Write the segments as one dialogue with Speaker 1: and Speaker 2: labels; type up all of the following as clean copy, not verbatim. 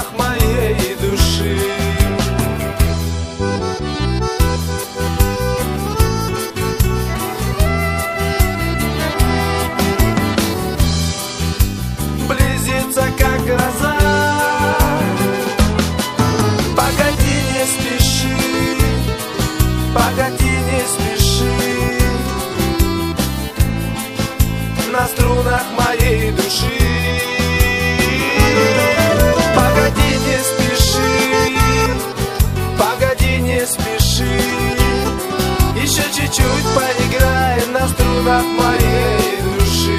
Speaker 1: струнах моей души. Близится как гроза, погоди, не спеши, погоди, не спеши. На струнах моей души. Погоди, не спеши, погоди, не спеши. Еще чуть-чуть поиграй на струнах моей души.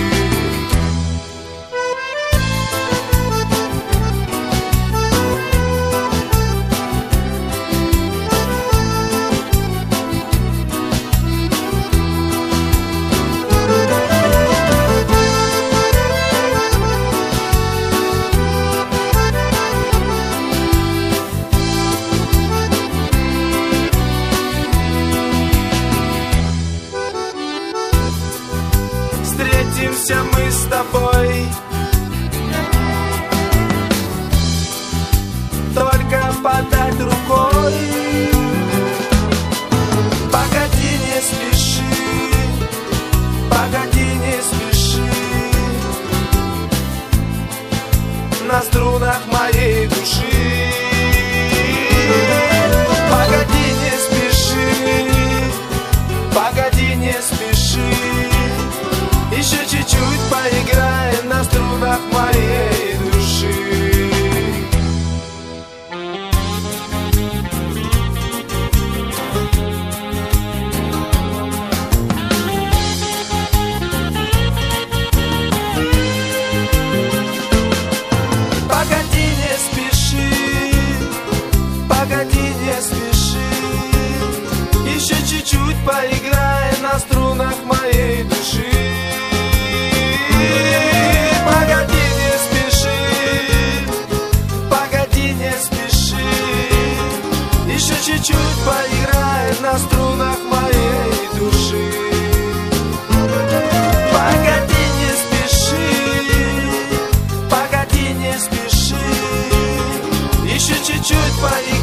Speaker 1: Встретимся мы с тобой только подать рукой. Погоди, не спеши, погоди, не спеши. На струнах моей души. Погоди, не спеши, погоди, не спеши. Еще чуть-чуть поиграй на струнах моей души. Погоди, не спеши, погоди, не спеши. Еще чуть-чуть поиграй на струнах моей души. Погоди, не спеши, погоди, не спеши. Еще чуть-чуть поиграй на струнах моей души. Погоди, не спеши, погоди, не спеши. Еще чуть-чуть поиграй